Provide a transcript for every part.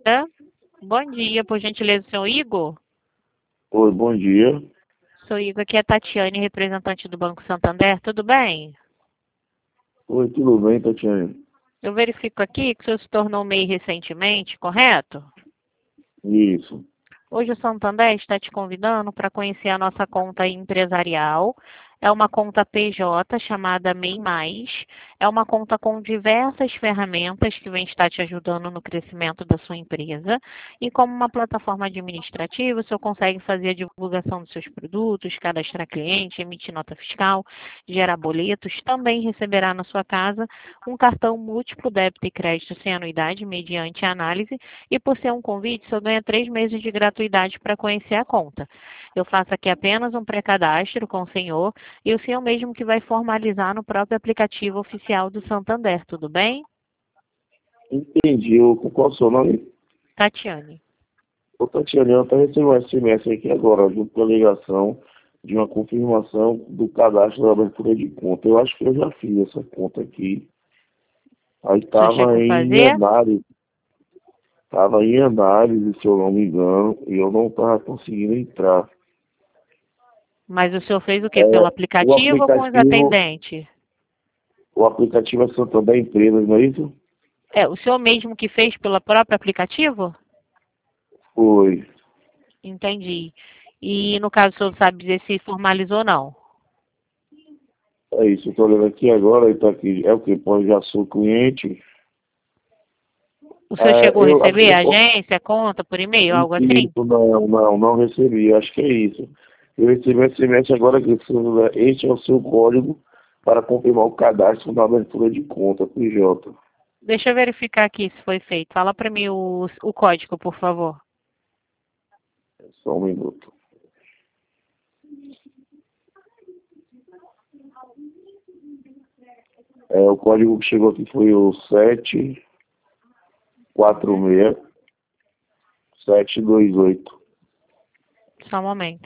É? Bom dia, por gentileza, senhor Igor. Oi, bom dia. Sou Igor, aqui é a Tatiane, representante do Banco Santander, tudo bem? Oi, tudo bem, Tatiana? Eu verifico aqui que o senhor se tornou MEI recentemente, correto? Isso. Hoje o Santander está te convidando para conhecer a nossa conta empresarial. É uma conta PJ chamada MEI Mais. É uma conta com diversas ferramentas que vem estar te ajudando no crescimento da sua empresa. E como uma plataforma administrativa, o senhor consegue fazer a divulgação dos seus produtos, cadastrar cliente, emitir nota fiscal, gerar boletos. Também receberá na sua casa um cartão múltiplo débito e crédito sem anuidade, mediante análise. E por ser um convite, o senhor ganha 3 meses de gratuidade para conhecer a conta. Eu faço aqui apenas um pré-cadastro com o senhor e o senhor mesmo que vai formalizar no próprio aplicativo oficial do Santander, tudo bem? Entendi. Qual é o seu nome? Tatiane. Ô, Tatiana, eu até recebi um SMS aqui agora, junto com a ligação de uma confirmação do cadastro da abertura de conta. Eu acho que eu já fiz essa conta aqui. Aí O senhor chegou a fazer? estava em análise, se eu não me engano, e eu não estava conseguindo entrar. Mas o senhor fez o quê? Pelo É, o aplicativo ou com os aplicativo, atendentes? o aplicativo é Santander Empresas, não é isso? É, o senhor mesmo que fez pelo próprio aplicativo? Foi. Entendi. E no caso o senhor sabe dizer se formalizou ou não? É isso, eu estou olhando aqui agora, ele está aqui. É o que? Pode já sou cliente. O senhor chegou a Eu acho que receber a agência, conta por e-mail, algo assim? isso, não recebi, acho que é isso. Eu recebi um SMS agora que este é o seu código para confirmar o cadastro na abertura de conta, PJ. Deixa eu verificar aqui se foi feito. Fala para mim o código, por favor. Só um minuto. O código que chegou aqui foi o Uhum. 746728. Só um momento.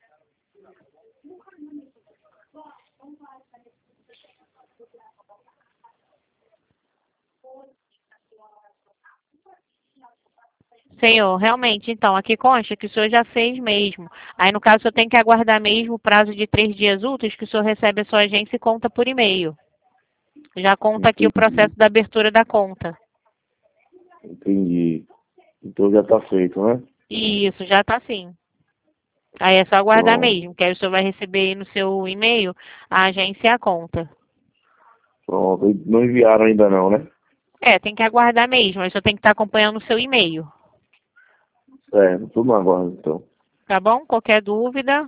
Senhor, realmente, então, aqui consta que o senhor já fez mesmo. Aí, no caso, o senhor tem que aguardar mesmo o prazo de 3 dias úteis que o senhor recebe a sua agência e conta por e-mail. Já conta aqui o Entendi, processo da abertura da conta. entendi. Então já está feito, né? Isso, já está sim. Aí é só aguardar Pronto, mesmo, que aí o senhor vai receber aí no seu e-mail a agência e a conta. pronto. Não enviaram ainda não, né? É, tem que aguardar mesmo, aí o senhor tem que estar acompanhando o seu e-mail. Certo, tudo na guarda então. Tá bom? Qualquer dúvida,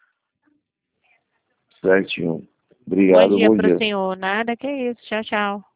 Certinho. bom Obrigado, dia bom para o dia. senhor. Nada que isso. Tchau, tchau.